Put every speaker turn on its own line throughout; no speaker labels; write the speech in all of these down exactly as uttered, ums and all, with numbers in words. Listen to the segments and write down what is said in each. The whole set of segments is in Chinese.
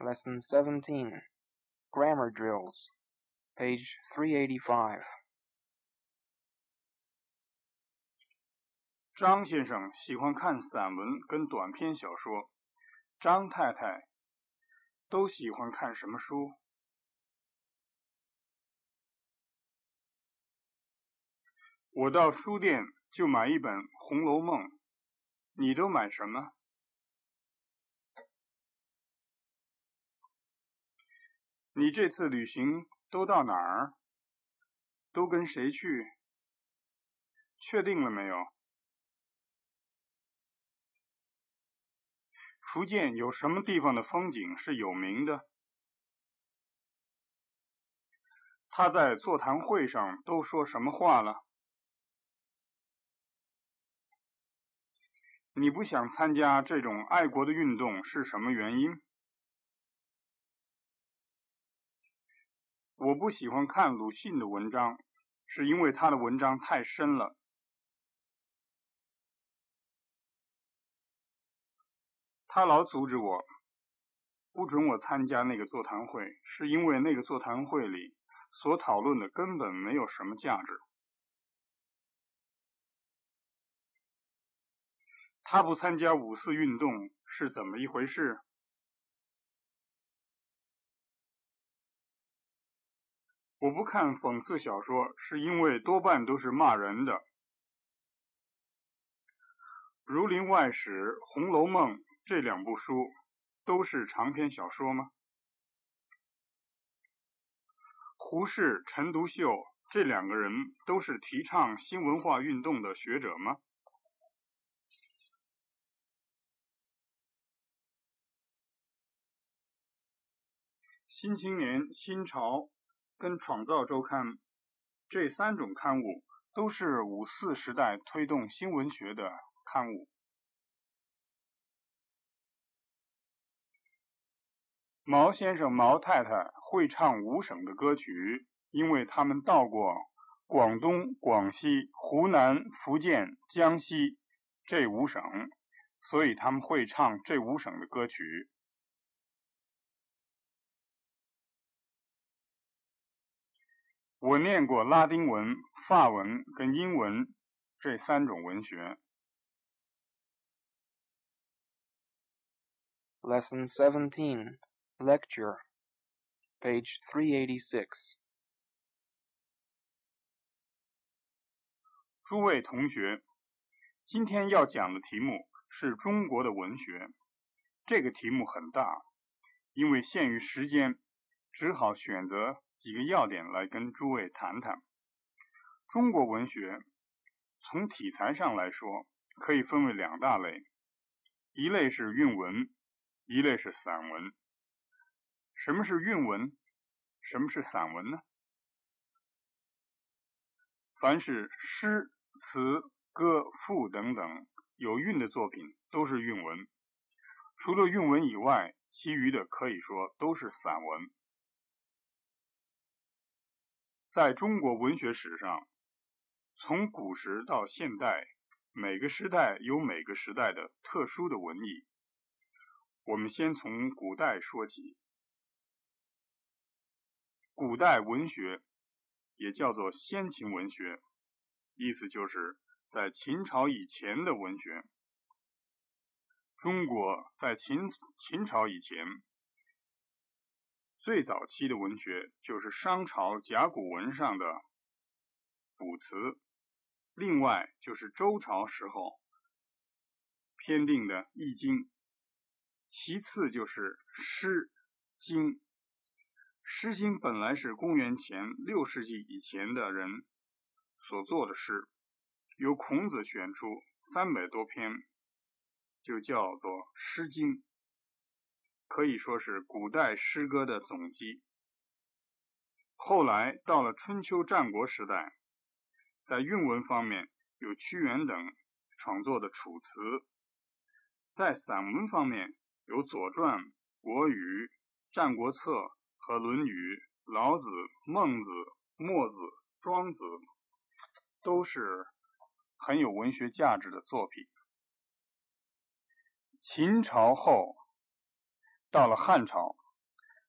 Lesson seventeen, Grammar Drills, page three eighty-five.
张先生喜欢看散文跟短篇小说，张太太都喜欢看什么书？我到书店就买一本《红楼梦》，你都买什么？你这次旅行都到哪儿？都跟谁去？确定了没有？福建有什么地方的风景是有名的？他在座谈会上都说什么话了？你不想参加这种爱国的运动是什么原因？我不喜欢看鲁迅的文章，是因为他的文章太深了。他老阻止我，不准我参加那个座谈会，是因为那个座谈会里所讨论的根本没有什么价值。他不参加五四运动是怎么一回事？我不看讽刺小说，是因为多半都是骂人的。《儒林外史》《红楼梦》这两部书都是长篇小说吗？胡适、陈独秀这两个人都是提倡新文化运动的学者吗？新青年、新潮跟创造周刊这三种刊物都是五四时代推动新文学的刊物。毛先生、毛太太会唱五省的歌曲，因为他们到过广东、广西、湖南、福建、江西这五省，所以他们会唱这五省的歌曲。我念过拉丁文、法文跟英文这三种文学。
Lesson seventeen, Lecture, page three eighty-six.
诸位同学，今天要讲的题目是中国的文学。这个题目很大，因为限于时间，只好选择几个要点来跟诸位谈谈。中国文学从题材上来说，可以分为两大类，一类是韵文，一类是散文。什么是韵文？什么是散文呢？凡是诗、词、歌、赋等等有韵的作品都是韵文，除了韵文以外，其余的可以说都是散文。在中国文学史上，从古时到现代，每个时代有每个时代的特殊的文艺。我们先从古代说起。古代文学也叫做先秦文学，意思就是在秦朝以前的文学。中国在秦秦朝以前，最早期的文学就是商朝甲骨文上的卜辞，另外就是周朝时候编定的易经，其次就是诗经。诗经本来是公元前六世纪以前的人所做的诗，由孔子选出三百多篇，就叫做诗经，可以说是古代诗歌的总集。后来到了春秋战国时代，在韵文方面有屈原等创作的楚辞，在散文方面有左传、国语、战国策和论语、老子、孟子、墨子、庄子，都是很有文学价值的作品。秦朝后到了汉朝，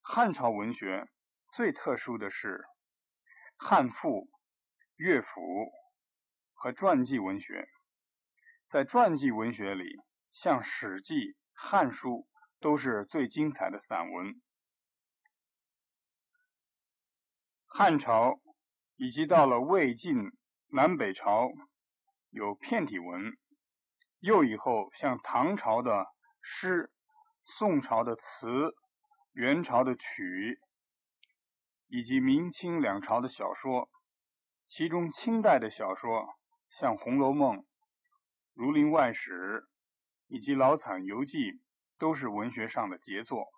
汉朝文学最特殊的是汉赋、乐府和传记文学。在传记文学里，像《史记》、《汉书》都是最精彩的散文。汉朝以及到了魏晋南北朝有片体文，又以后像唐朝的诗、宋朝的词、元朝的曲，以及明清两朝的小说。其中清代的小说像《红楼梦》、《儒林外史》以及《老惨游记》都是文学上的杰作。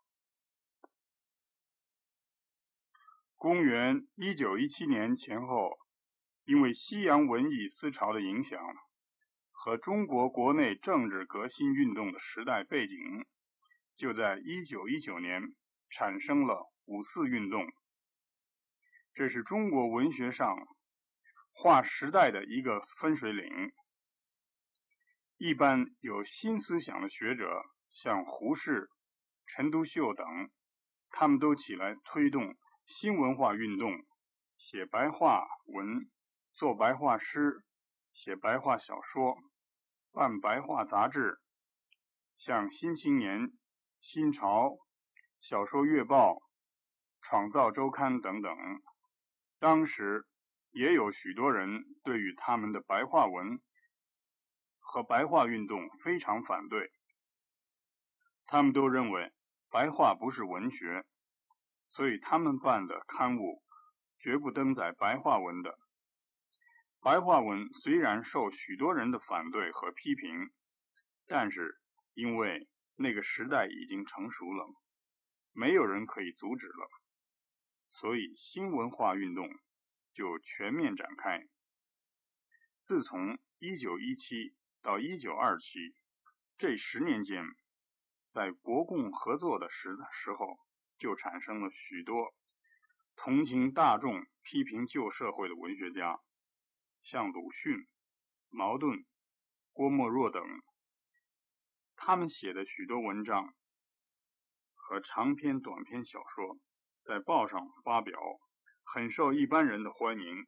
公元一九一七年前后，因为西洋文艺思潮的影响和中国国内政治革新运动的时代背景，就在一九一九年产生了五四运动。这是中国文学上划时代的一个分水岭。一般有新思想的学者，像胡适、陈独秀等，他们都起来推动新文化运动，写白话文，做白话诗，写白话小说，办白话杂志，像《新青年》、《新潮》、《小说月报》、《创造周刊》等等。当时也有许多人对于他们的白话文和白话运动非常反对，他们都认为白话不是文学，所以他们办的刊物绝不登载白话文的。白话文虽然受许多人的反对和批评，但是因为那个时代已经成熟了，没有人可以阻止了，所以新文化运动就全面展开。自从一九一七到一九二七这十年间，在国共合作的时时候，就产生了许多同情大众、批评旧社会的文学家，像鲁迅、茅盾、郭沫若等。他们写的许多文章和长篇、短篇小说在报上发表，很受一般人的欢迎。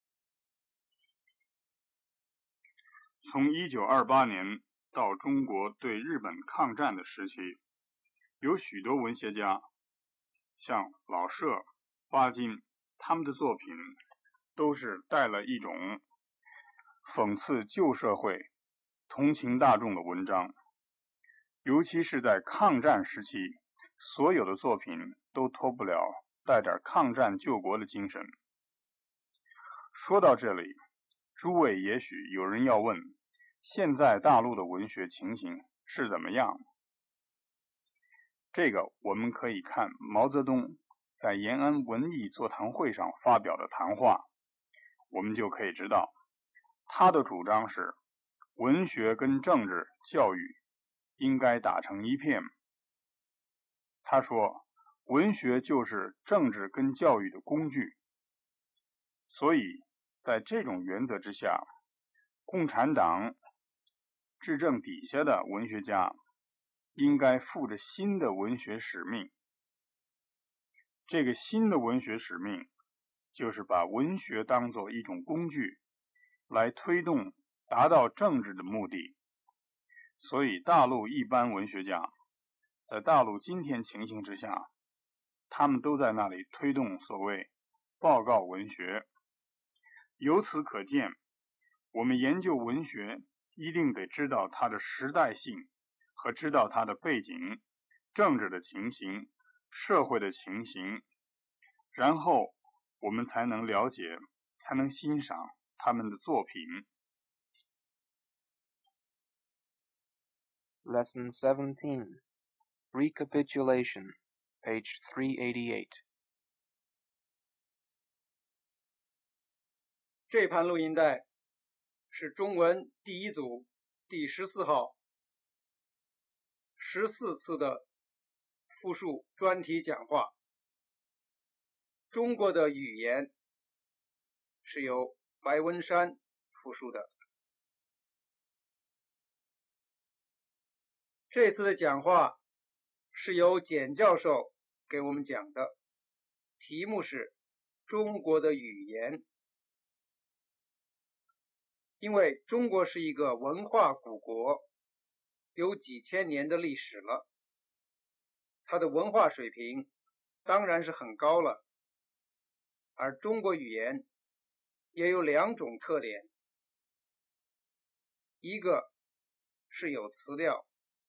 从一九二八年到中国对日本抗战的时期，有许多文学家，像老舍、巴金，他们的作品都是带了一种讽刺旧社会、同情大众的文章。尤其是在抗战时期，所有的作品都脱不了带点抗战救国的精神。说到这里，诸位也许有人要问，现在大陆的文学情形是怎么样？这个我们可以看毛泽东在延安文艺座谈会上发表的谈话，我们就可以知道，他的主张是文学跟政治、教育应该打成一片。他说，文学就是政治跟教育的工具，所以在这种原则之下，共产党执政底下的文学家应该负着新的文学使命。这个新的文学使命就是把文学当作一种工具，来推动达到政治的目的。所以大陆一般文学家在大陆今天情形之下，他们都在那里推动所谓报告文学。由此可见，我们研究文学一定得知道它的时代性和知道它的背景、政治的情形、社会的情形，然后我们才能了解，才能欣赏他们的作品。
Lesson seventeen, Recapitulation, page three eighty-eight.
这盘录音带是中文第一组第十四号十四次的复述专题讲话。中国的语言是由白文山复述的。这次的讲话是由简教授给我们讲的，题目是中国的语言。因为中国是一个文化古国，有几千年的历史了，它的文化水平当然是很高了。而中国语言也有两种特点，一个是有词调，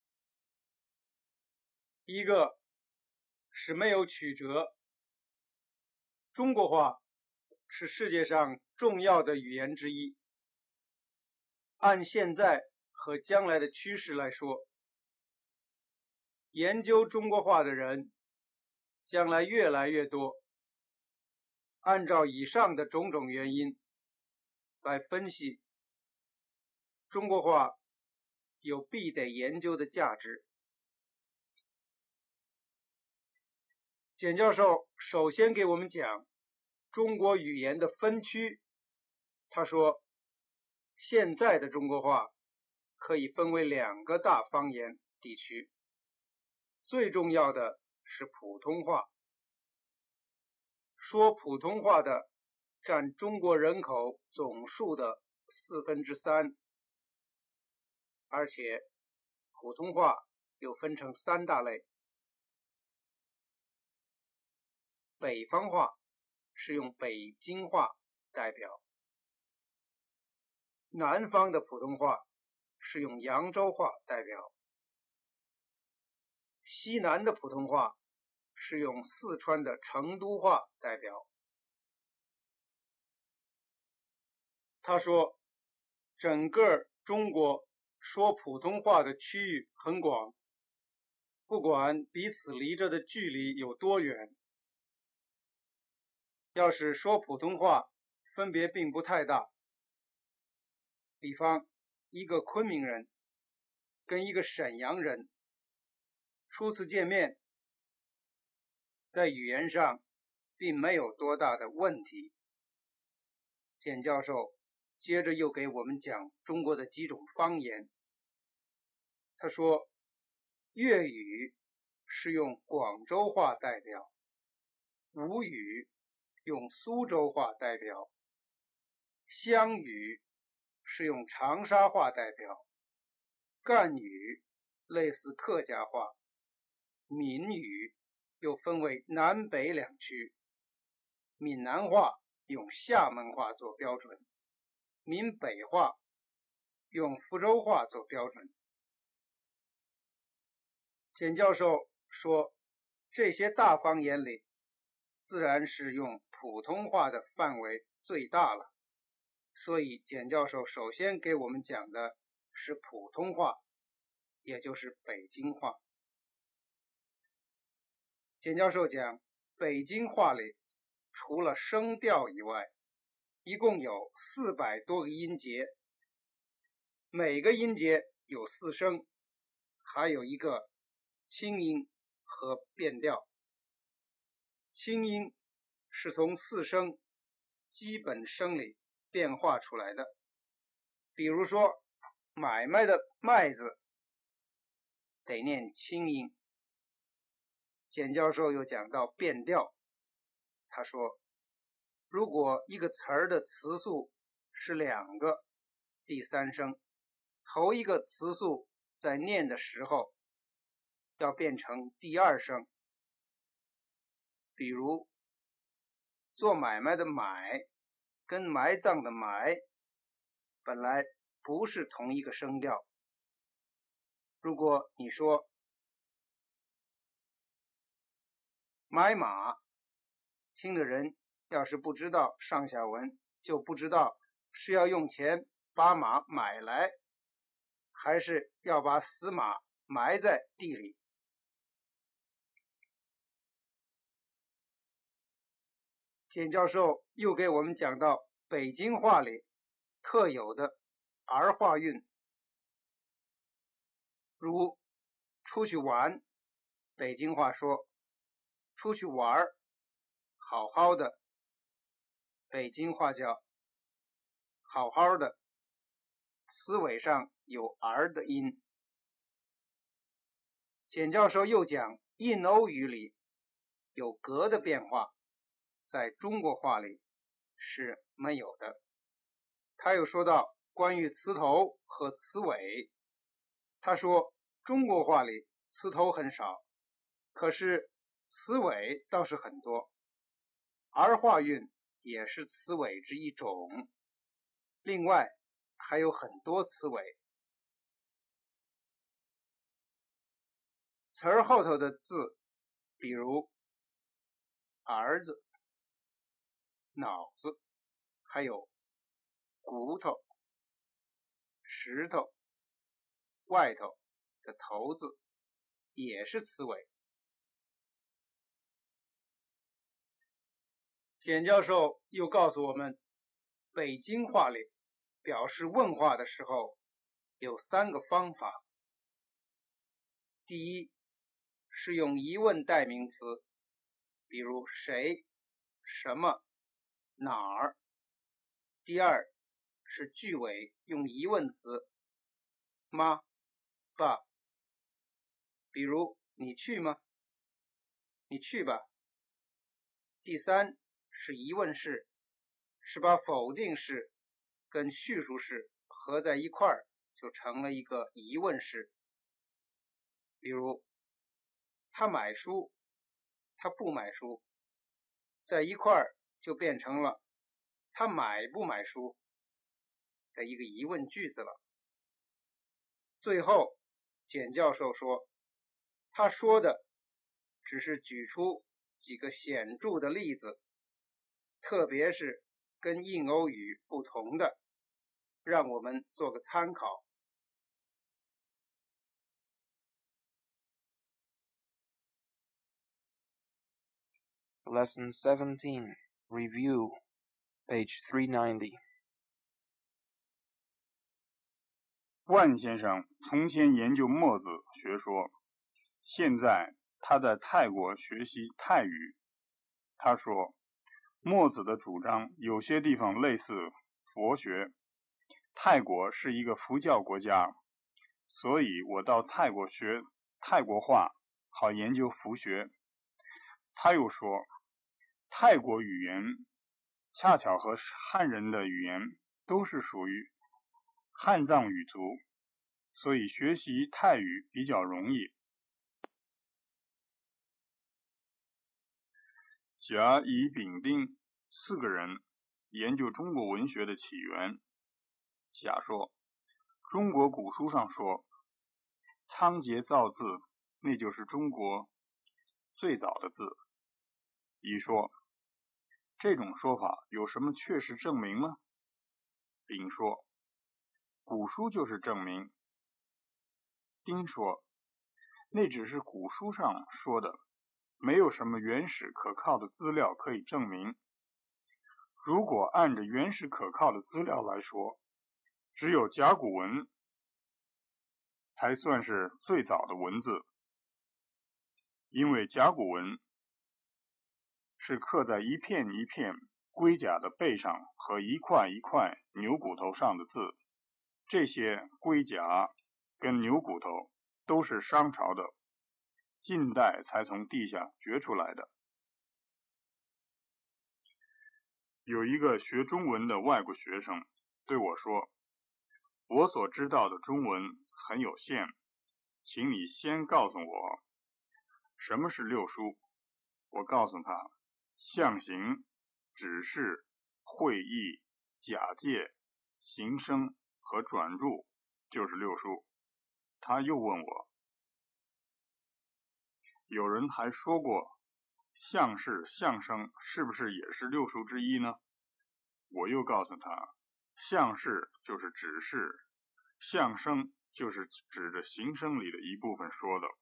一个是没有曲折。中国话是世界上重要的语言之一。按现在和将来的趋势来说，研究中国话的人将来越来越多。按照以上的种种原因来分析，中国话有必得研究的价值。简教授首先给我们讲中国语言的分区。他说，现在的中国话可以分为两个大方言地区，最重要的是普通话。说普通话的占中国人口总数的四分之三，而且普通话又分成三大类。北方话是用北京话代表，南方的普通话是用扬州话代表，西南的普通话是用四川的成都话代表。他说，整个中国说普通话的区域很广，不管彼此离着的距离有多远，要是说普通话分别并不太大。比方，一个昆明人跟一个沈阳人初次见面，在语言上并没有多大的问题。简教授接着又给我们讲中国的几种方言。他说，粤语是用广州话代表，吴语用苏州话代表，湘语是用长沙话代表，赣语类似客家话，闽语又分为南北两区，闽南话用厦门话做标准，闽北话用福州话做标准。简教授说，这些大方言里，自然是用普通话的范围最大了。所以简教授首先给我们讲的是普通话，也就是北京话。简教授讲，北京话里除了声调以外，一共有四百多个音节，每个音节有四声，还有一个清音和变调。清音是从四声基本声里变化出来的。比如说，买卖的卖字得念清音。简教授又讲到变调，他说，如果一个词儿的词素是两个，第三声头一个词素在念的时候要变成第二声。比如，做买卖的买跟埋葬的埋本来不是同一个声调。如果你说买马，听的人要是不知道上下文，就不知道是要用钱把马买来，还是要把死马埋在地里。简教授又给我们讲到北京话里特有的儿化韵，如出去玩，北京话说出去玩，好好的，北京话叫好好的，词尾上有儿的音。简教授又讲印欧语里有格的变化，在中国话里是没有的。他又说到关于词头和词尾，他说中国话里词头很少，可是词尾倒是很多，儿化韵也是词尾之一种，另外还有很多词尾。词儿后头的字，比如儿子、脑子，还有骨头、石头、外头的头字，也是词尾。简教授又告诉我们，北京话里表示问话的时候有三个方法。第一是用疑问代名词，比如谁、什么、哪儿。第二是句尾用疑问词吗、爸，比如你去吗？你去吧。第三是疑问式，是把否定式跟叙述式合在一块儿，就成了一个疑问式。比如他买书，他不买书，在一块儿就变成了他买不买书的一个疑问句子了。最后简教授说，他说的只是举出几个显著的例子，特别是跟印欧语不同的，让我们做个参考。
Lesson seventeen, Review, page three ninety.
万先生从前研究墨子学说，现在他在泰国学习泰语。他说，墨子的主张有些地方类似佛学，泰国是一个佛教国家，所以我到泰国学泰国话，好研究佛学。他又说，泰国语言恰巧和汉人的语言都是属于汉藏语族，所以学习泰语比较容易。甲、乙、丙、丁四个人研究中国文学的起源。甲说，中国古书上说仓颉造字，那就是中国最早的字。乙说，这种说法有什么确实证明吗？丙说，古书就是证明。丁说，那只是古书上说的，没有什么原始可靠的资料可以证明。如果按着原始可靠的资料来说，只有甲骨文才算是最早的文字，因为甲骨文是刻在一片一片龟甲的背上和一块一块牛骨头上的字，这些龟甲跟牛骨头都是商朝的，近代才从地下掘出来的。有一个学中文的外国学生对我说，我所知道的中文很有限，请你先告诉我什么是六书。我告诉他，象形、指示、会意、假借、形声和转注就是六书。他又问我，有人还说过象式、象声是不是也是六书之一呢？我又告诉他，象式就是指示，象声就是指着形声里的一部分说的。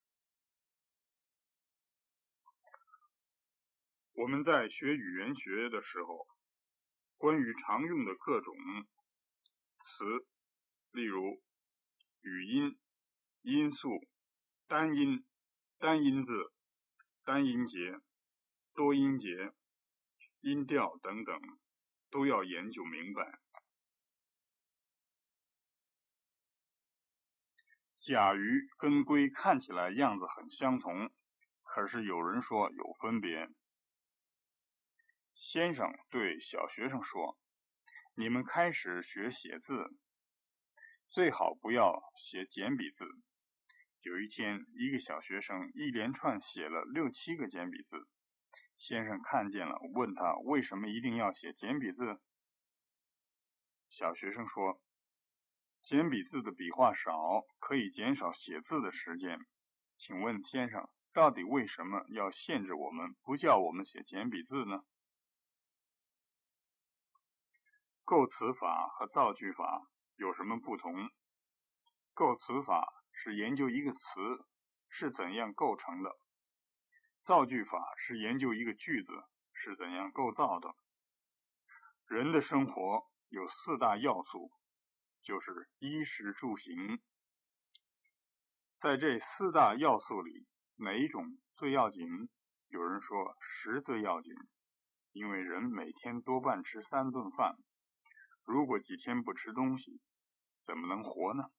我们在学语言学的时候，关于常用的各种词，例如语音、音素、单音、单音字、单音节、多音节、音调等等，都要研究明白。甲鱼跟龟看起来样子很相同， 可是有人说有分别。先生对小学生说，你们开始学写字，最好不要写简笔字。有一天，一个小学生一连串写了六七个简笔字，先生看见了，问他为什么一定要写简笔字。小学生说，简笔字的笔画少，可以减少写字的时间。请问先生，到底为什么要限制我们，不叫我们写简笔字呢？构词法和造句法有什么不同？构词法是研究一个词是怎样构成的，造句法是研究一个句子是怎样构造的。人的生活有四大要素，就是衣食住行。在这四大要素里，哪一种最要紧？有人说食最要紧，因为人每天多半吃三顿饭，如果几天不吃东西，怎么能活呢？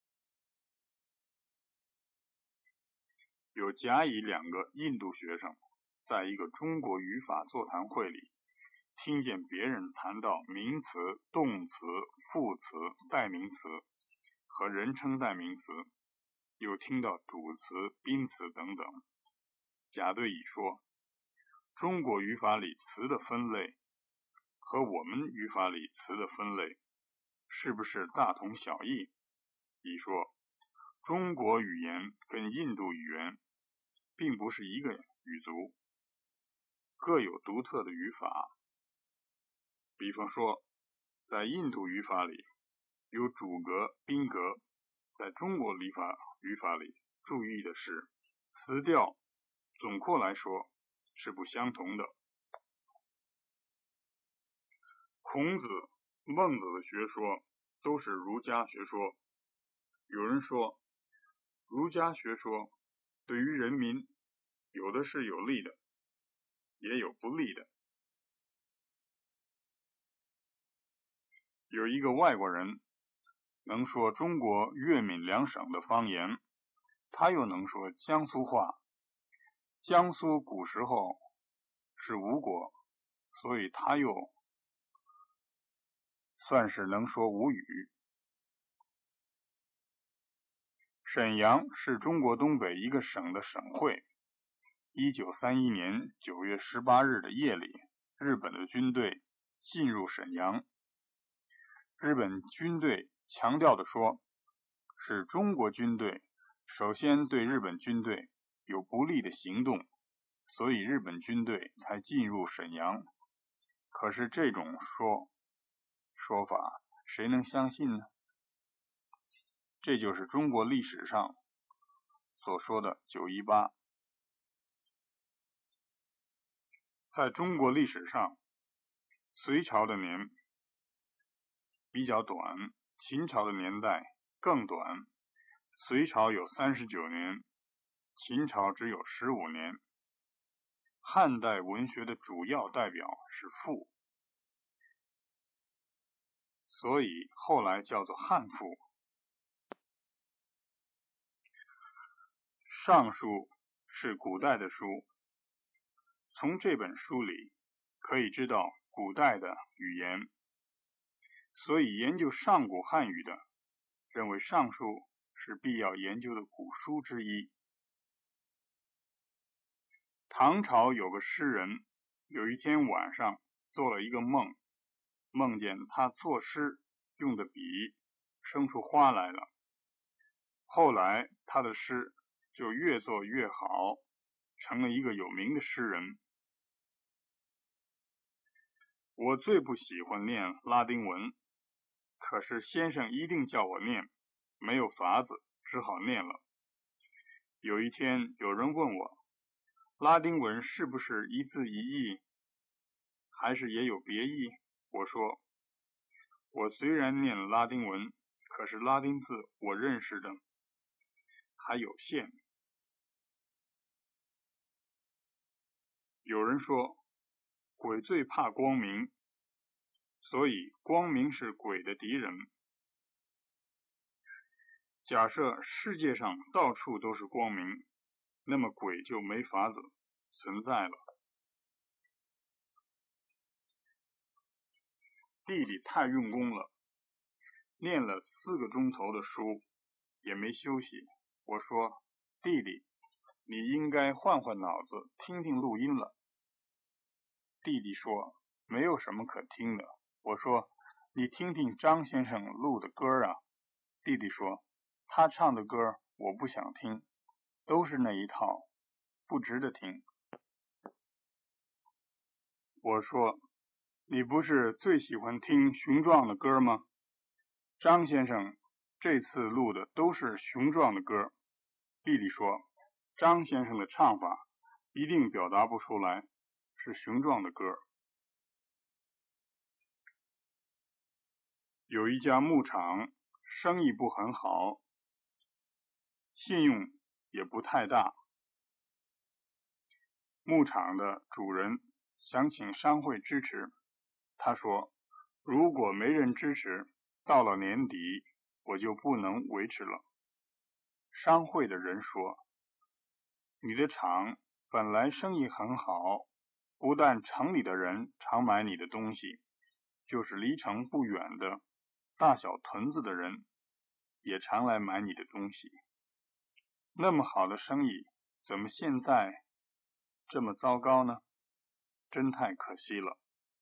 有甲乙两个印度学生在一个中国语法座谈会里，听见别人谈到名词、动词、副词、代名词和人称代名词，又听到主词、宾词等等。甲对乙说，中国语法里词的分类和我们语法里词的分类是不是大同小异？乙说，中国语言跟印度语言并不是一个语族，各有独特的语法。比方说，在印度语法里有主格、宾格，在中国语法语法里注意的是词调，总括来说是不相同的。孔子、孟子的学说都是儒家学说。有人说，儒家学说对于人民有的是有利的，也有不利的。有一个外国人能说中国粤闽两省的方言，他又能说江苏话。江苏古时候是吴国，所以他又算是能说吴语。沈阳是中国东北一个省的省会。一九三一年九月十八日的夜里，日本的军队进入沈阳。日本军队强调地说，是中国军队首先对日本军队有不利的行动，所以日本军队才进入沈阳。可是这种说说法谁能相信呢？这就是中国历史上所说的九一八。在中国历史上，隋朝的年比较短，秦朝的年代更短。隋朝有三十九年，秦朝只有十五年。汉代文学的主要代表是赋，所以后来叫做汉赋。尚书是古代的书，从这本书里可以知道古代的语言，所以研究上古汉语的认为尚书是必要研究的古书之一。唐朝有个诗人，有一天晚上做了一个梦，梦见他作诗用的笔生出花来了。后来他的诗就越做越好，成了一个有名的诗人。我最不喜欢念拉丁文，可是先生一定叫我念，没有法子，只好念了。有一天有人问我，拉丁文是不是一字一义，还是也有别意？我说，我虽然念拉丁文，可是拉丁字我认识的还有限。有人说，鬼最怕光明，所以光明是鬼的敌人。假设世界上到处都是光明， 那么鬼就没法子存在了。弟弟太用功了，念了四个钟头的书也没休息。我说，弟弟，你应该换换脑子，听听录音了。弟弟说，没有什么可听的。我说，你听听张先生录的歌啊。弟弟说，他唱的歌我不想听，都是那一套，不值得听。我说，你不是最喜欢听雄壮的歌吗？张先生这次录的都是雄壮的歌。弟弟说，张先生的唱法一定表达不出来是雄壮的歌。有一家牧场，生意不很好，信用也不太大。牧场的主人想请商会支持，他说，如果没人支持，到了年底我就不能维持了。商会的人说，你的厂本来生意很好，不但城里的人常买你的东西，就是离城不远的大小屯子的人也常来买你的东西。那么好的生意，怎么现在这么糟糕呢？真太可惜了。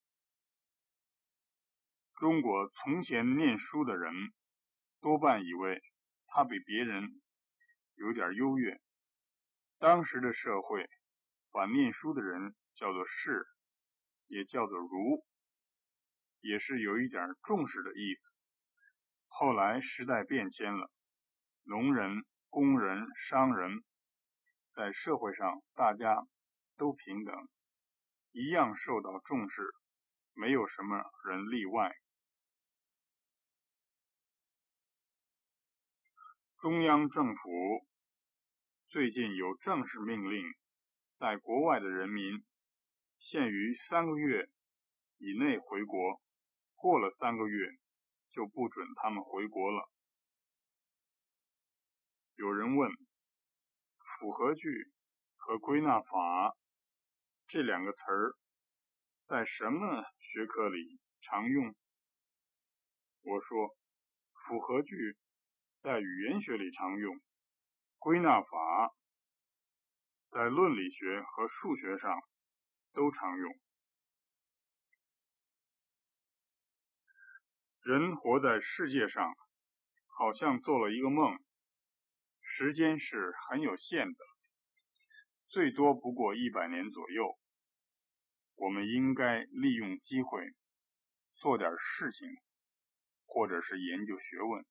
中国从前念书的人多半以为他比别人有点优越。当时的社会把念书的人叫做士，也叫做儒，也是有一点重视的意思。后来时代变迁了，农人、工人、商人在社会上大家都平等，一样受到重视，没有什么人例外。中央政府最近有正式命令，在国外的人民限于三个月以内回国，过了三个月就不准他们回国了。有人问，符合句和归纳法这两个词儿在什么学科里常用？我说，符合句在语言学里常用，归纳法在论理学和数学上都常用。人活在世界上，好像做了一个梦，时间是很有限的，最多不过一百年左右。我们应该利用机会做点事情，或者是研究学问。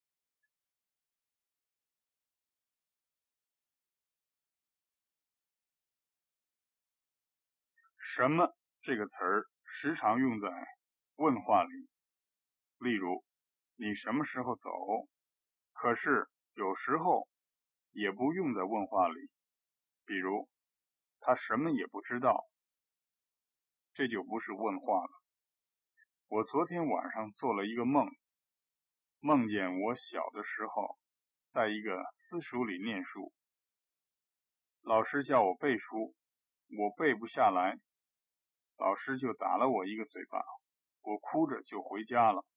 什么这个词儿时常用在问话里，例如你什么时候走，可是有时候也不用在问话里，比如他什么也不知道，这就不是问话了。我昨天晚上做了一个梦，梦见我小的时候在一个私塾里念书，老师叫我背书，我背不下来，老师就打了我一个嘴巴，我哭着就回家了。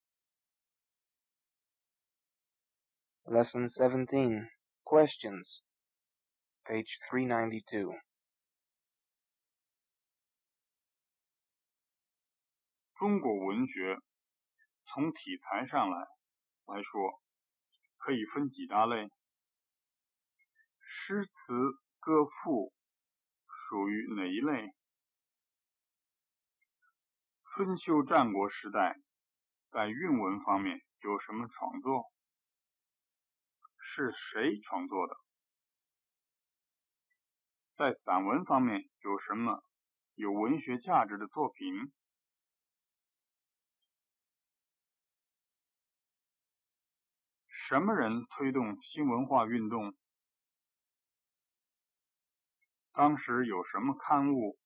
Lesson seventeen, Questions, page three ninety-two.
中国文学从题材上来来说，可以分几大类。诗词歌赋属于哪一类？春秋战国时代在韵文方面有什么创作？是谁创作的？在散文方面有什么有文学价值的作品？什么人推动新文化运动？当时有什么刊物？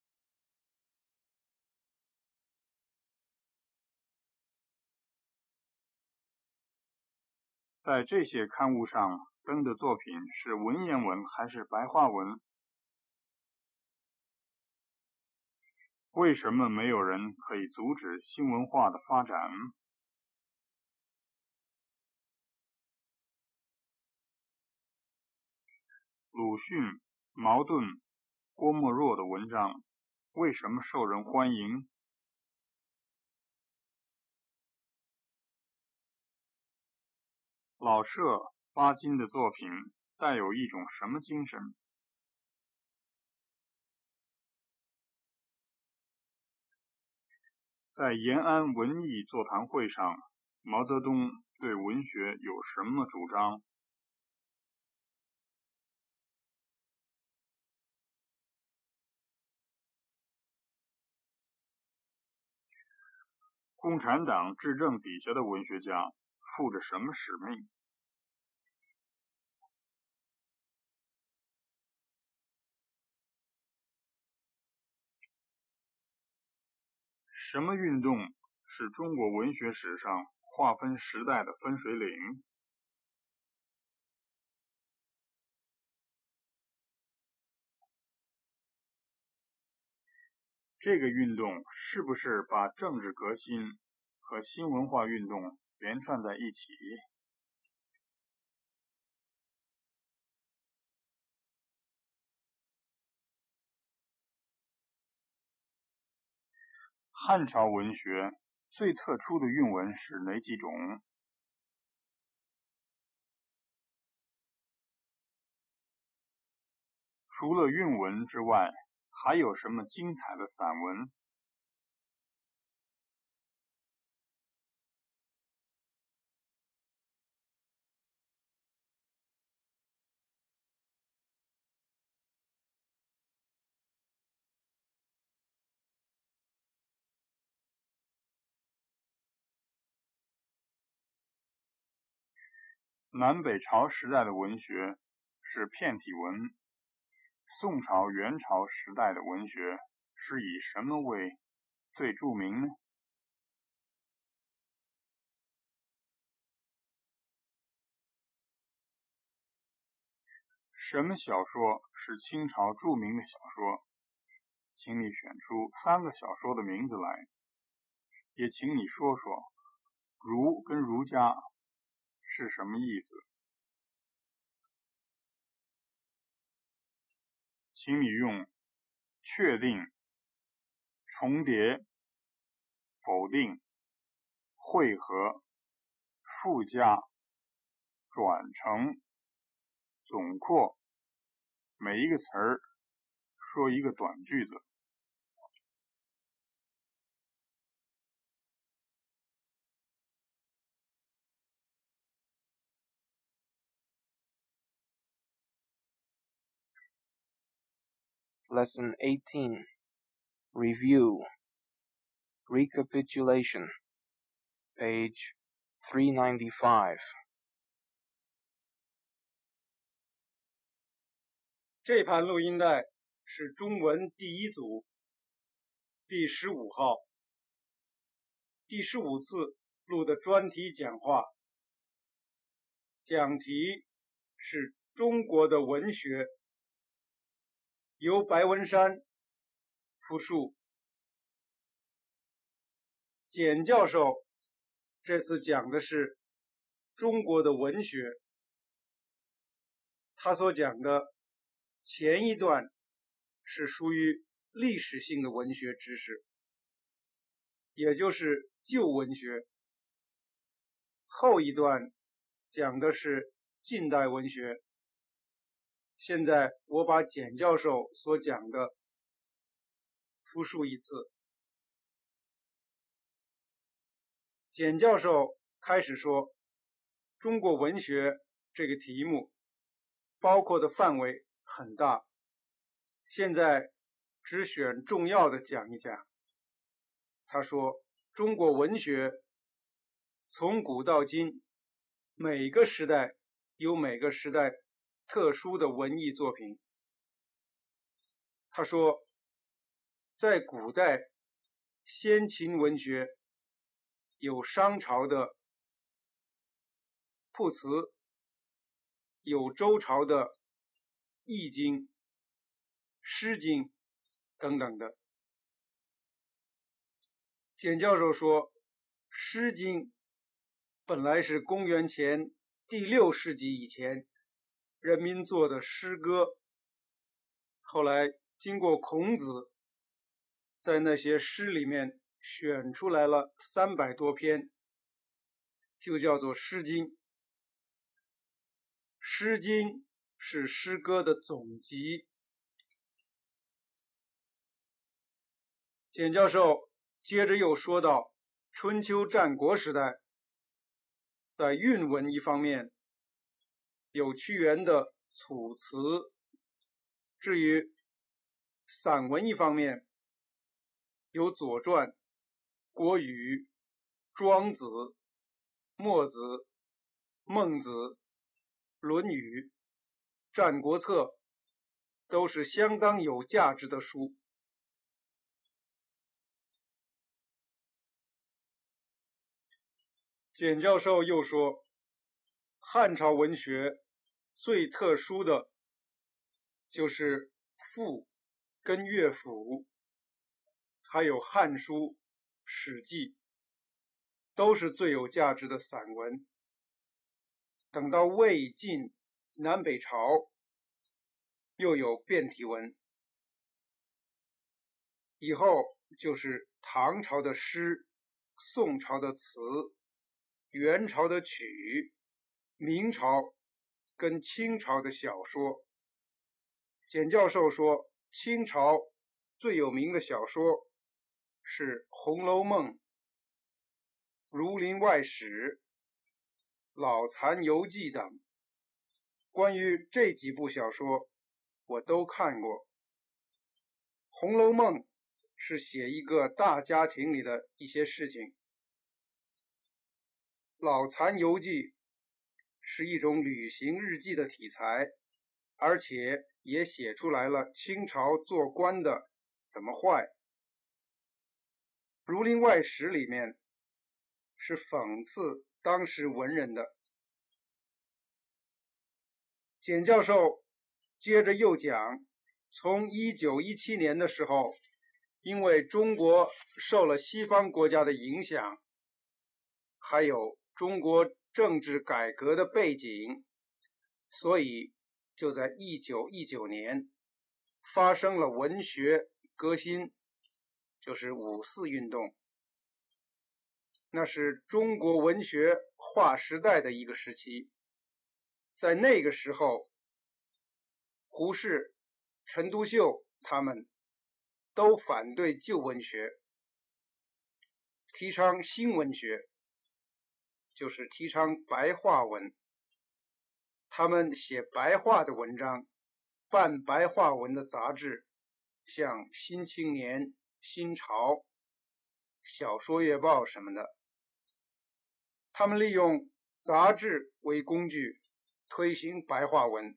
在这些刊物上登的作品是文言文还是白话文？为什么没有人可以阻止新文化的发展？鲁迅、茅盾、郭沫若的文章为什么受人欢迎？老舍、巴金的作品带有一种什么精神？在延安文艺座谈会上，毛泽东对文学有什么主张？共产党执政底下的文学家负着什么使命？什么运动是中国文学史上划分时代的分水岭？这个运动是不是把政治革新和新文化运动连串在一起？汉朝文学最特殊的韵文是哪几种？除了韵文之外，还有什么精彩的散文？南北朝时代的文学是片体文，宋朝、元朝时代的文学是以什么为最著名呢？什么小说是清朝著名的小说？请你选出三个小说的名字来，也请你说说儒跟儒家是什么意思？请你用确定、重叠、否定、汇合、附加、转成、总括每一个词儿说一个短句子。
Lesson eighteen. Review. Recapitulation. Page three ninety-five.
这盘录音带是中文第一组第十五号，第十五次录的专题讲话，讲题是中国的文学，由白文山复述。简教授这次讲的是中国的文学，他所讲的前一段是属于历史性的文学知识，也就是旧文学，后一段讲的是近代文学。现在我把简教授所讲的复述一次。简教授开始说，中国文学这个题目包括的范围很大，现在只选重要的讲一讲。他说，中国文学从古到今，每个时代有每个时代特殊的文艺作品。他说，在古代先秦文学有商朝的卜辞， 有周朝的《易经》《诗经》等等的。简教授说，《诗经》本来是公元前第六世纪以前人民做的诗歌，后来经过孔子在那些诗里面选出来了三百多篇，就叫做《诗经》。《诗经》是诗歌的总集。简教授接着又说到，春秋战国时代，在韵文一方面有屈原的《楚辞》，至于散文一方面有《左传》、《国语》、《庄子》、《墨子》、《孟子》、《论语》、《战国策》，都是相当有价值的书。简教授又说，汉朝文学最特殊的就是赋跟乐府，还有《汉书》《史记》，都是最有价值的散文。等到魏晋南北朝，又有变体文，以后就是唐朝的诗、宋朝的词、元朝的曲、明朝跟清朝的小说。简教授说，清朝最有名的小说是《红楼梦》、《儒林外史》、《老残游记》等。关于这几部小说我都看过。《红楼梦》是写一个大家庭里的一些事情，《老残游记》是一种旅行日记的题材，而且也写出来了清朝做官的怎么坏。《儒林外史》里面是讽刺当时文人的。简教授接着又讲，从一九一七年的时候，因为中国受了西方国家的影响，还有中国政治改革的背景，所以就在一九一九年发生了文学革新，就是五四运动。那是中国文学划时代的一个时期。在那个时候，胡适、陈独秀他们都反对旧文学，提倡新文学，就是提倡白话文。他们写白话的文章，办白话文的杂志，像《新青年》、《新潮》、《小说月报》什么的。他们利用杂志为工具，推行白话文。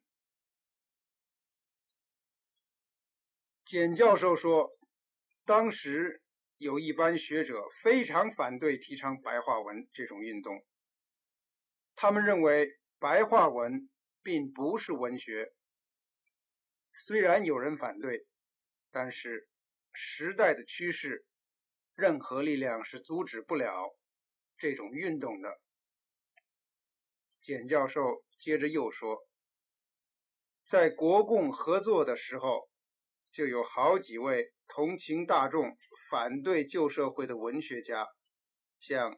简教授说，当时有一班学者非常反对提倡白话文这种运动，他们认为白话文并不是文学。虽然有人反对，但是时代的趋势，任何力量是阻止不了这种运动的。简教授接着又说，在国共合作的时候，就有好几位同情大众、反对旧社会的文学家，像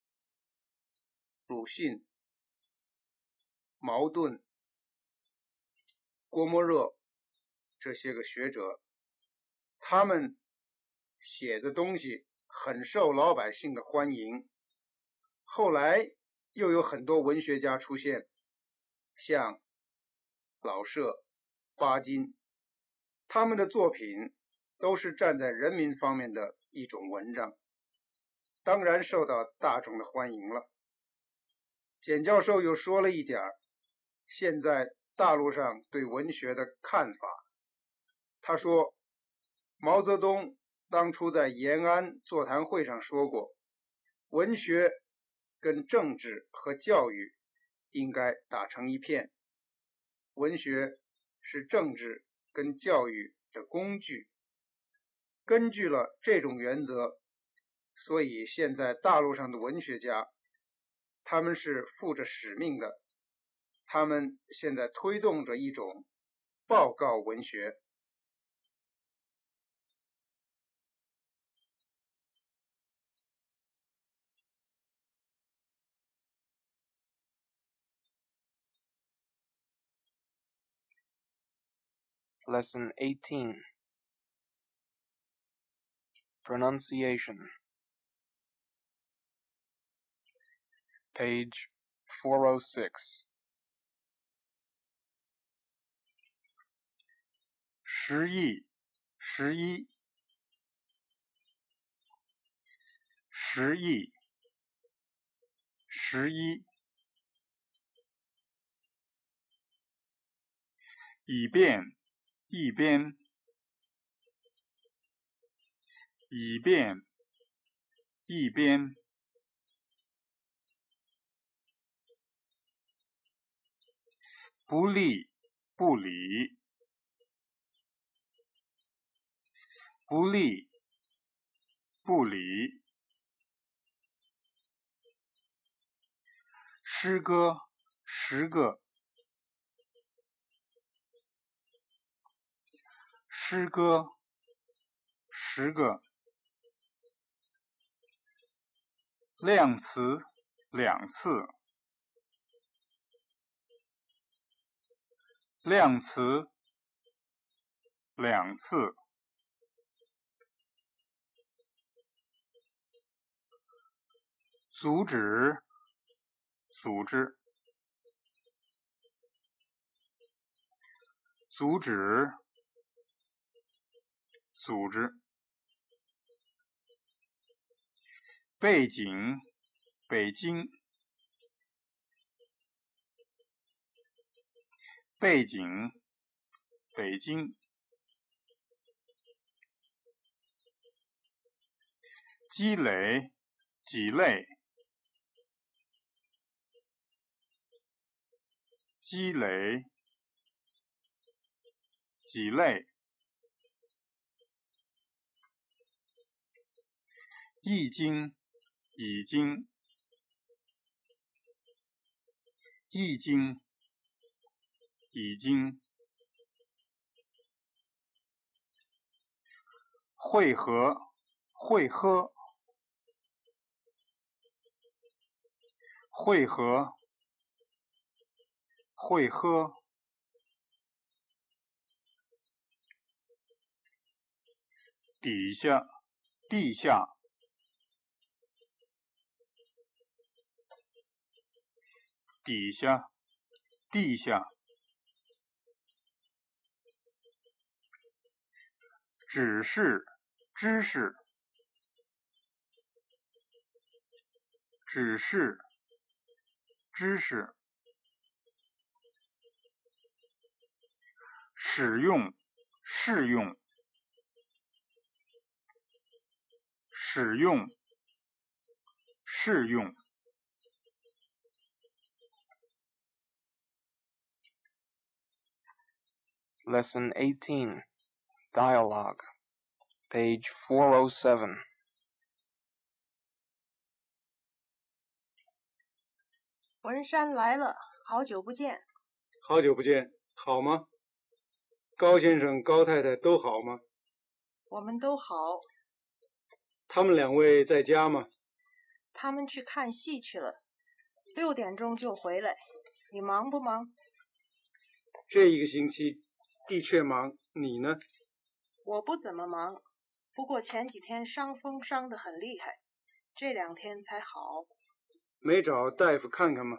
鲁迅、茅盾、郭沫若这些个学者，他们写的东西很受老百姓的欢迎。后来又有很多文学家出现，像老舍、巴金，他们的作品都是站在人民方面的一种文章，当然受到大众的欢迎了。简教授又说了一点现在大陆上对文学的看法。他说，毛泽东当初在延安座谈会上说过，文学跟政治和教育应该打成一片， 文学是政治跟教育的工具。根据了这种原则，所以现在大陆上的文学家，他们是负着使命的，他们现在推动着一种报告文学。
Lesson eighteen. Pronunciation. Page four oh six.
十亿，十一，十亿，十一，以便，一边，以便，一边，不利，不理，不利，不理，诗歌，十个，诗歌，十个，量词，两次，量词，两次，阻止，组织，阻止，组织，背景，北京，背景，北京，积累，几类，积累，几类，易经，已经，易经，已经，会合，会喝，会合，会喝，底下，地下，底下，地下，指示，知识，指示，知识，使用，适用，使用，适用。
Lesson eighteen. Dialogue. Page four oh seven.
文山来了，好久不见。
好久不见，好吗？高先生、高太太都好吗？
我们都好。
他们两位在家吗？
他们去看戏去了，六点钟就回来。你忙不忙？
这一个星期的确忙，你呢？
我不怎么忙，不过前几天伤风伤得很厉害，这两天才好。
没找大夫看看吗？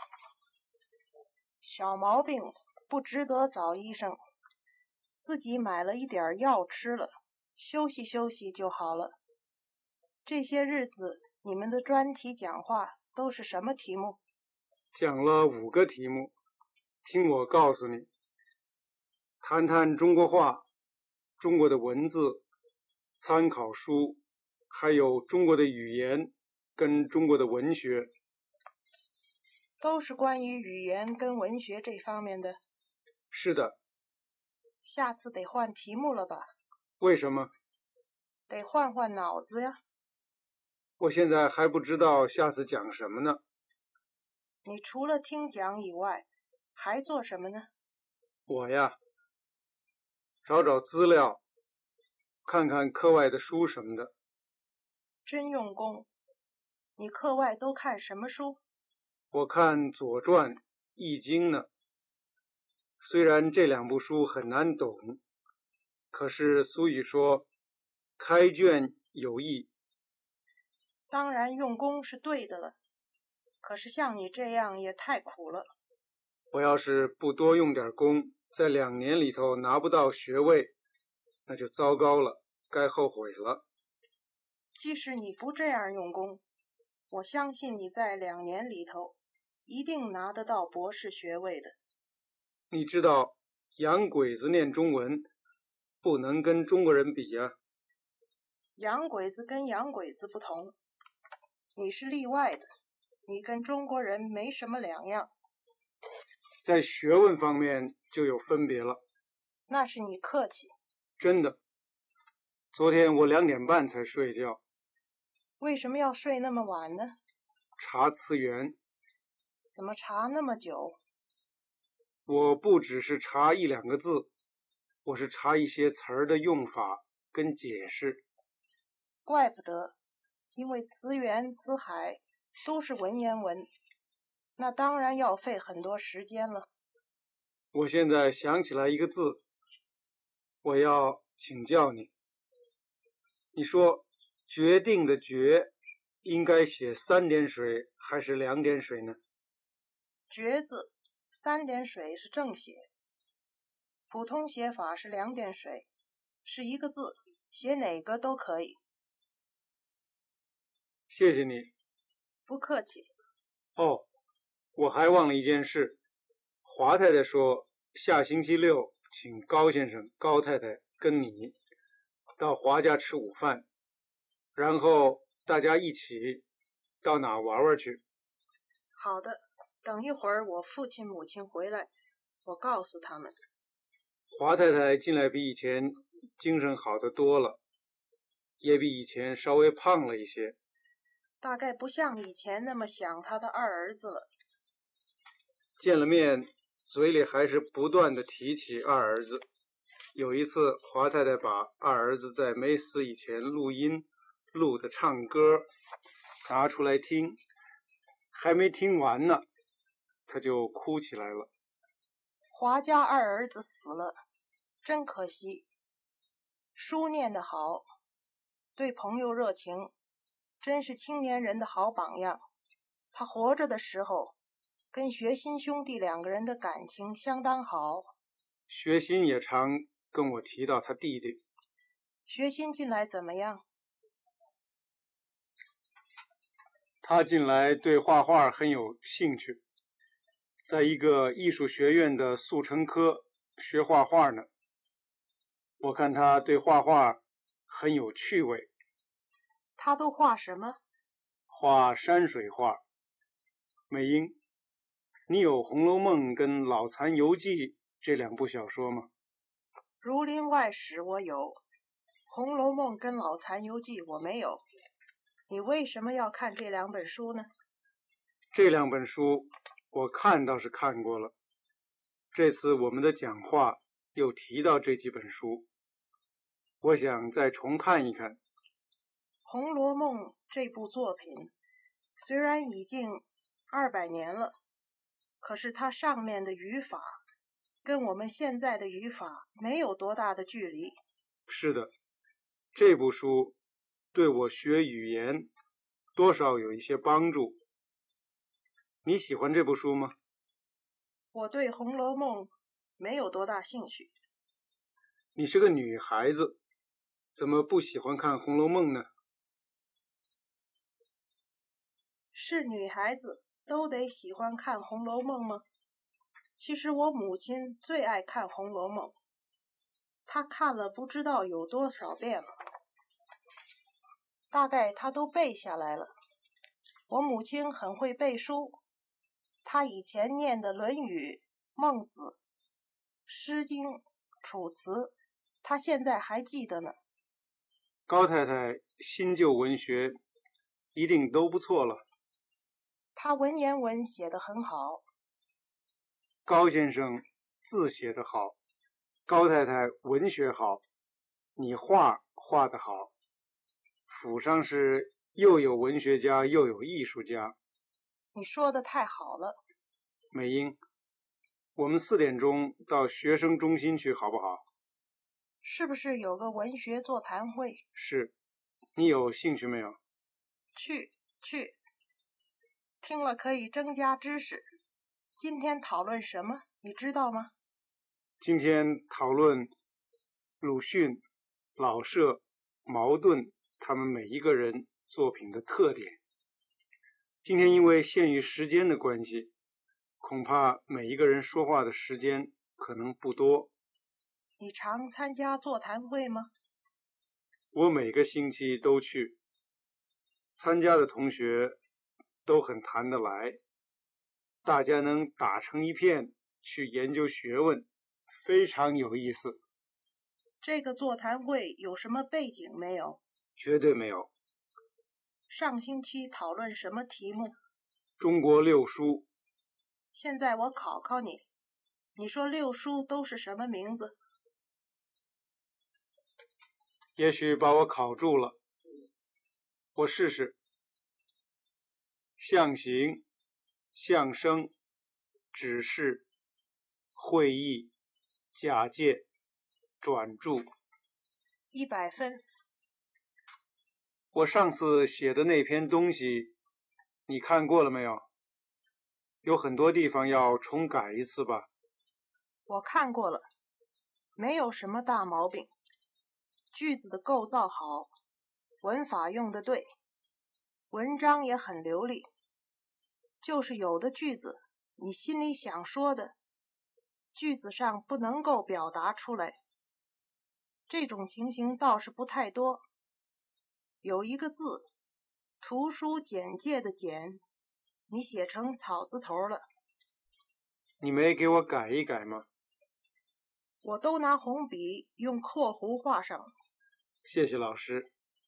小毛病不值得找医生，自己买了一点药吃了，休息休息就好了。这些日子你们的专题讲话都是什么题目？
讲了五个题目，听我告诉你。谈谈中国话，中国的文字、参考书，还有中国的语言跟中国的文学。
都是关于语言跟文学这方面的。
是的。
下次得换题目了吧？
为什么？
得换换脑子呀。
我现在还不知道下次讲什么呢。
你除了听讲以外，还做什么呢？
我呀，找找资料，看看课外的书什么的。
真用功。你课外都看什么书？
我看《左传》《易经》呢。虽然这两部书很难懂，可是俗语说开卷有益。
当然用功是对的了，可是像你这样也太苦了。
我要是不多用点功，在两年里头拿不到学位，那就糟糕了，该后悔了。
即使你不这样用功，我相信你在两年里头一定拿得到博士学位的。
你知道洋鬼子念中文不能跟中国人比呀。
洋鬼子跟洋鬼子不同，你是例外的，你跟中国人没什么两样。
在学问方面就有分别了。
那是你客气。
真的，昨天我两点半才睡觉。
为什么要睡那么晚呢？
查词源。
怎么查那么久？
我不只是查一两个字，我是查一些词儿的用法跟解释。
怪不得，因为词源、词海都是文言文，那当然要费很多时间了。
我现在想起来一个字，我要请教你。你说决定的决应该写三点水还是两点水呢？
决字三点水是正写，普通写法是两点水，是一个字，写哪个都可以。
谢谢你。
不客气。
哦，我还忘了一件事。华太太说下星期六请高先生、高太太跟你到华家吃午饭，然后大家一起到哪玩玩去。
好的，等一会儿我父亲母亲回来，我告诉他们。
华太太近来比以前精神好得多了，也比以前稍微胖了一些。
大概不像以前那么想他的二儿子了。
见了面，嘴里还是不断地提起二儿子。有一次，华太太把二儿子在没死以前录音录的唱歌拿出来听，还没听完呢，他就哭起来了。
华家二儿子死了，真可惜。书念得好，对朋友热情，真是青年人的好榜样。他活着的时候，跟学新兄弟两个人的感情相当好。
学新也常跟我提到他弟弟。
学新进来怎么样？
他近来对画画很有兴趣，在一个艺术学院的速成科学画画呢。我看他对画画很有趣味。
他都画什么？
画山水画。美英，你有《红楼梦》跟《老残游记》这两部小说吗？
《儒林外史》我有，《红楼梦》跟《老残游记》我没有。你为什么要看这两本书呢？
这两本书我看倒是看过了，这次我们的讲话又提到这几本书，我想再重看一看。《
红楼梦》这部作品虽然已经二百年了，可是它上面的语法跟我们现在的语法没有多大的距离。
是的，这部书对我学语言多少有一些帮助。你喜欢这部书吗？
我对《红楼梦》没有多大兴趣。
你是个女孩子，怎么不喜欢看《红楼梦》呢？
是女孩子都得喜欢看《红楼梦》吗？其实我母亲最爱看《红楼梦》，她看了不知道有多少遍了，大概她都背下来了。我母亲很会背书，她以前念的《论语》《孟子》 诗经》《楚辞》，他现在还记得呢。
高太太新旧文学一定都不错了。
他文言文写得很好。
高先生字写得好，高太太文学好，你画画得好，府上是又有文学家又有艺术家。
你说的太好了。
美英，我们四点钟到学生中心去好不好？
是不是有个文学座谈会？
是，你有兴趣没有？
去去，听了可以增加知识。今天讨论什么，你知道吗？
今天讨论鲁迅、老舍、茅盾他们每一个人作品的特点。今天因为限于时间的关系，恐怕每一个人说话的时间可能不多。
你常参加座谈会吗？
我每个星期都去，参加的同学都很谈得来，大家能打成一片去研究学问，非常有意思。
这个座谈会有什么背景没有？
绝对没有。
上星期讨论什么题目？
中国六书。
现在我考考你，你说六书都是什么名字？
也许把我考住了，我试试。象形、象声、指示、会意、假借、转注。
一百分。
我上次写的那篇东西，你看过了没有？有很多地方要重改一次吧？
我看过了，没有什么大毛病。句子的构造好，文法用得对，文章也很流利。就是有的句子，你心里想说的，句子上不能够表达出来。这种情形倒是不太多。有一个字，图书简介的简，你写成草字头了。
你没给我改一改吗？
我都拿红笔用括弧画上了。
谢谢老师。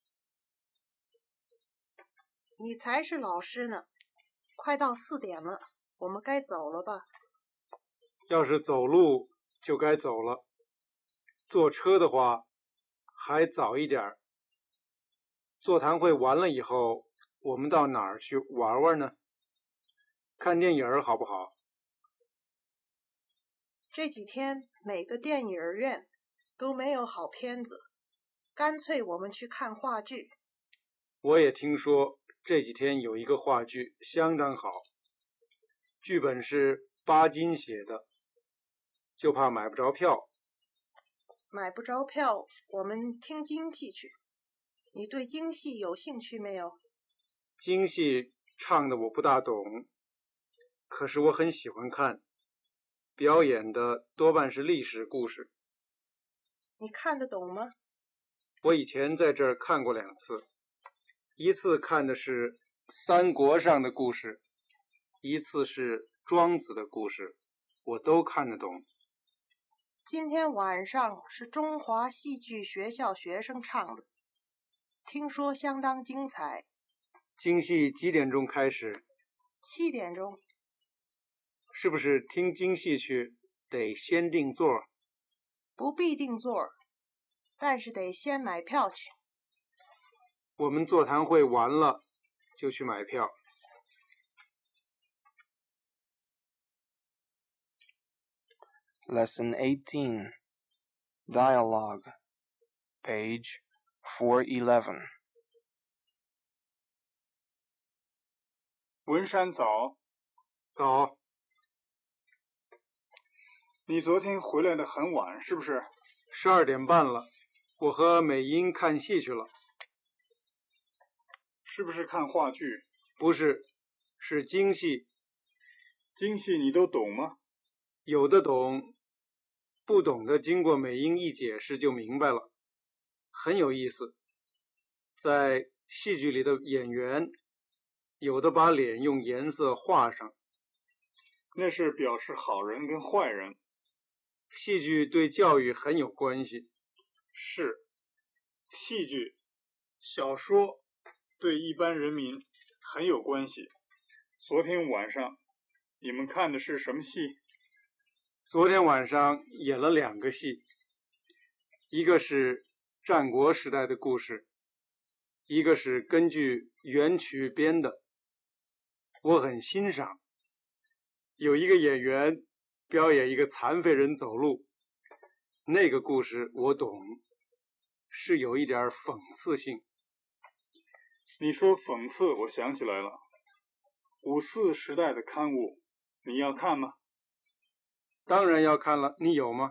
你才是老师呢。快到四点了，我们该走了吧？
要是走路就该走了，坐车的话还早一点。座谈会完了以后，我们到哪儿去玩玩呢？看电影好不好？
这几天每个电影院都没有好片子，干脆我们去看话剧。
我也听说这几天有一个话剧相当好，剧本是巴金写的，就怕买不着票。
买不着票，我们听京戏去。你对京戏有兴趣没有？
京戏唱的我不大懂，可是我很喜欢看，表演的多半是历史故事。
你看得懂吗？
我以前在这儿看过两次，一次看的是三国上的故事，一次是庄子的故事，我都看得懂。
今天晚上是中华戏剧学校学生唱的，听说相当精彩。
京戏几点钟开始？
七点钟。
是不是听京戏去得先订座？
不必订座，但是得先买票去。
我们座谈会完了就去买票。
Lesson eighteen, Dialogue, page four eleven.
文山早。
早。
你昨天回来的很晚，是不是？
十二点半了，我和美英看戏去了。
是不是看话剧？
不是，是京戏。
京戏你都懂吗？
有的懂，不懂的经过美英一解释就明白了，很有意思。在戏剧里的演员，有的把脸用颜色画上，
那是表示好人跟坏人。
戏剧对教育很有关系。
是，戏剧、小说对一般人民很有关系。昨天晚上你们看的是什么戏？
昨天晚上演了两个戏，一个是战国时代的故事，一个是根据原曲编的，我很欣赏。有一个演员表演一个残废人走路，那个故事我懂，是有一点讽刺性。
你说讽刺，我想起来了，五四时代的刊物，你要看吗？
当然要看了，你有吗？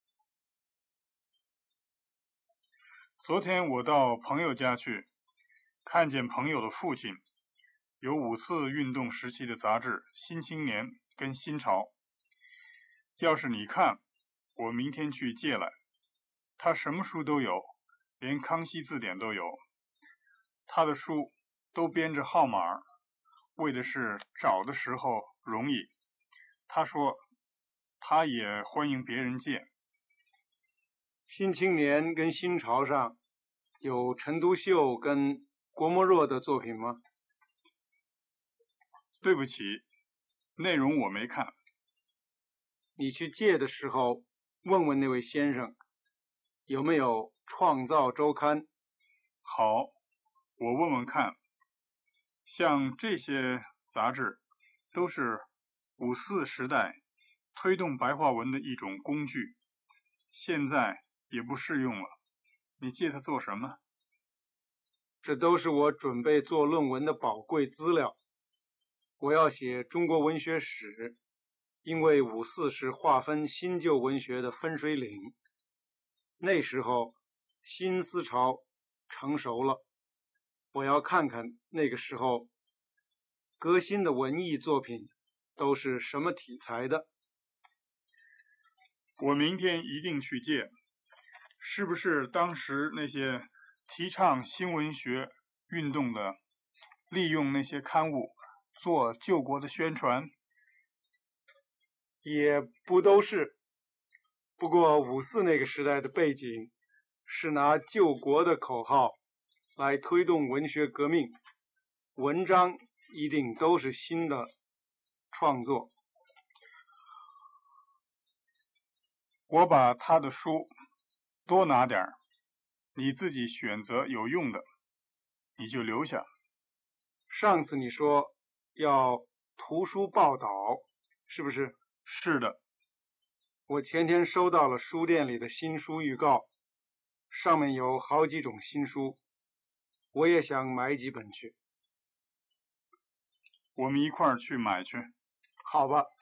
昨天我到朋友家去，看见朋友的父亲有五四运动时期的杂志《新青年》跟《新潮》。要是你看，我明天去借来。他什么书都有，连康熙字典都有。他的书都编着号码，为的是找的时候容易。他说他也欢迎别人借。
新青年跟新潮上有陈独秀跟郭沫若的作品吗？
对不起，内容我没看。
你去借的时候问问那位先生有没有创造周刊。
好，我问问看。像这些杂志都是五四时代推动白话文的一种工具，现在也不适用了。你借它做什么？
这都是我准备做论文的宝贵资料。我要写中国文学史，因为五四是划分新旧文学的分水岭。那时候新思潮成熟了，我要看看那个时候革新的文艺作品都是什么题材的。
我明天一定去借。是不是当时那些提倡新文学运动的，利用那些刊物做救国的宣传？
也不都是。不过五四那个时代的背景是拿救国的口号来推动文学革命，文章一定都是新的创作。
我把他的书多拿点儿，你自己选择有用的，你就留下。
上次你说要图书报道，是不是？
是的。
我前天收到了书店里的新书预告，上面有好几种新书，我也想买几本去。
我们一块儿去买去。
好吧。